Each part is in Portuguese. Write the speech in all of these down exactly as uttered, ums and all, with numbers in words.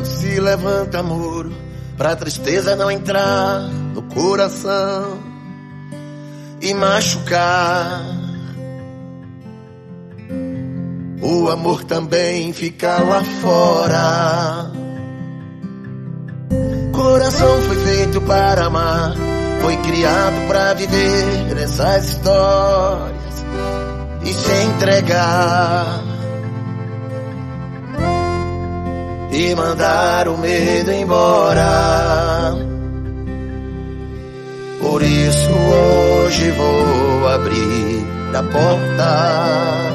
quando se levanta muro, pra tristeza não entrar no coração e machucar. O amor também fica lá fora. Coração foi feito para amar, foi criado para viver essas histórias e se entregar e mandar o medo embora. Por isso hoje vou abrir a porta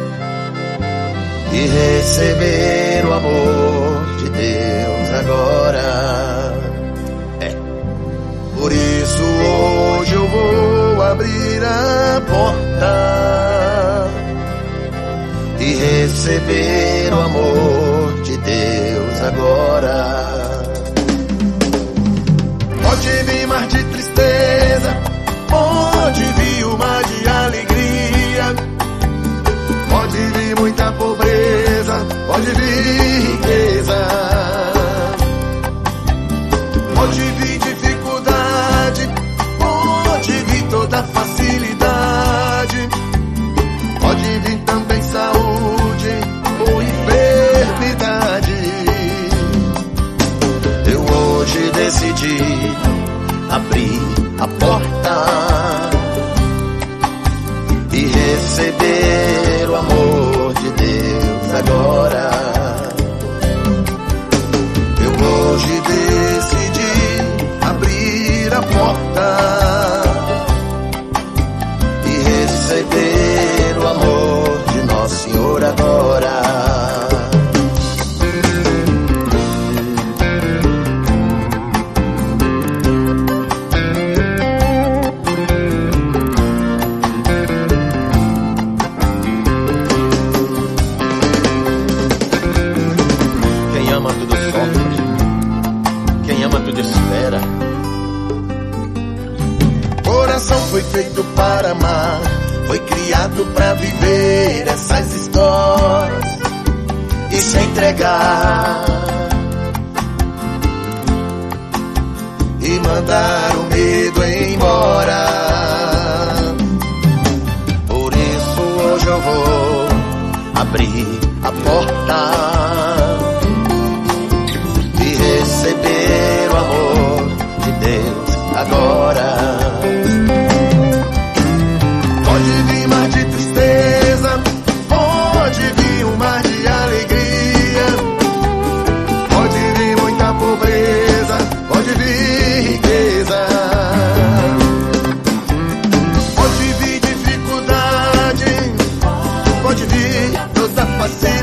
e receber o amor de Deus agora. É. Por isso hoje eu vou abrir a porta e receber o amor de Deus agora. Pode vir mar de tristeza, pode vir o mar de alegria, pode vir muita pobreza, pode vir riqueza, pode vir dificuldade, pode vir toda facilidade, pode vir também saúde ou enfermidade. Eu hoje decidi abrir a porta e receber o amor de Deus agora. Eu hoje decidi abrir a porta e receber o amor de Nosso Senhor agora. Coração foi feito para amar, foi criado para viver essas histórias e se entregar e mandar o medo embora. Por isso hoje eu vou abrir a porta e receber o amor de Deus agora. Pode vir mar de tristeza, pode vir um mar de alegria, pode vir muita pobreza, pode vir riqueza, pode vir dificuldade, pode vir toda facilidade.